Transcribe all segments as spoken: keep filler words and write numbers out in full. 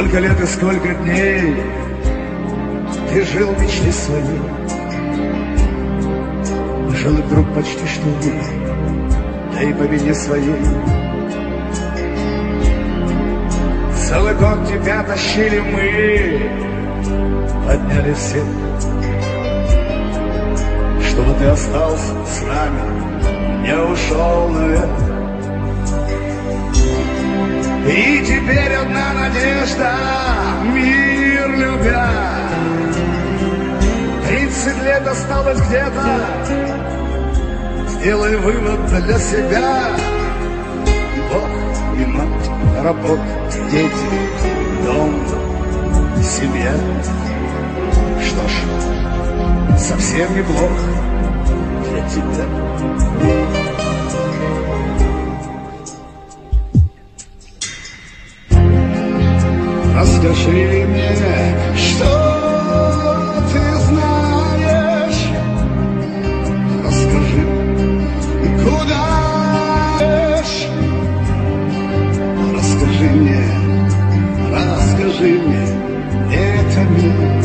Сколько лет и сколько дней ты жил в мечте своей, жил и вдруг почти что век, да и по вине своей. Целый год тебя тащили мы, подняли все, чтобы ты остался с нами, не ушел навек. И теперь одна надежда, мир любя. Тридцать лет осталось где-то, сделай вывод для себя. Бог и мать, работа, дети, дом, семья. Что ж, совсем неплохо для тебя. Расскажи мне, что ты знаешь. Расскажи, куда идешь. Расскажи мне, расскажи мне, это мир.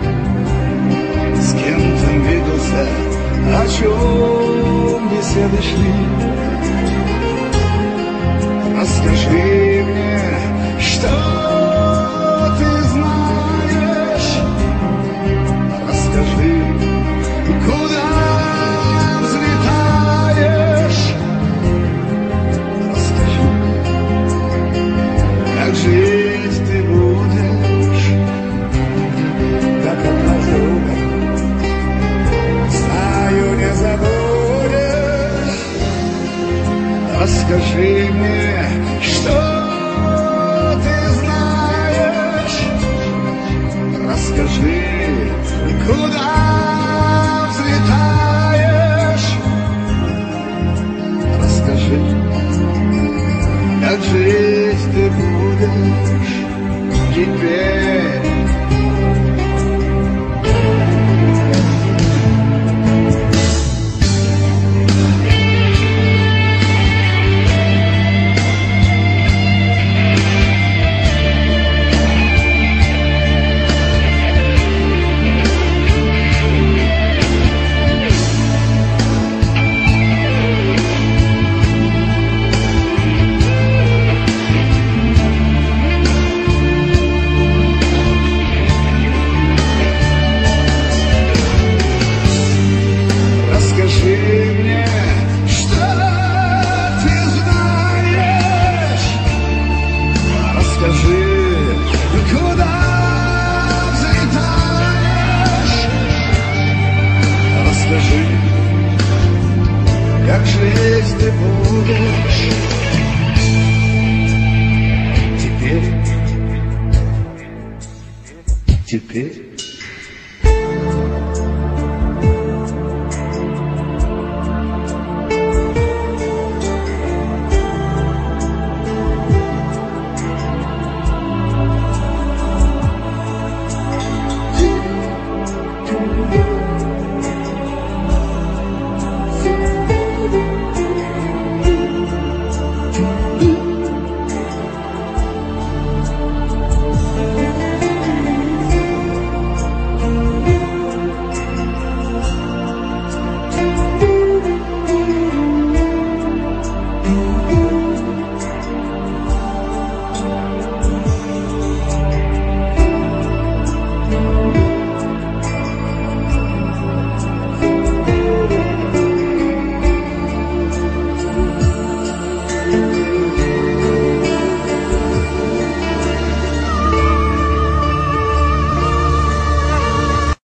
С кем ты виделся, о чем беседы шли. Расскажи мне, что жить ты будешь, как однажды умер, знаю, не забудешь. Расскажи мне, что ты знаешь. Расскажи, куда взлетаешь. Расскажи, как жить ты будешь теперь. Как жить ты будешь теперь, теперь.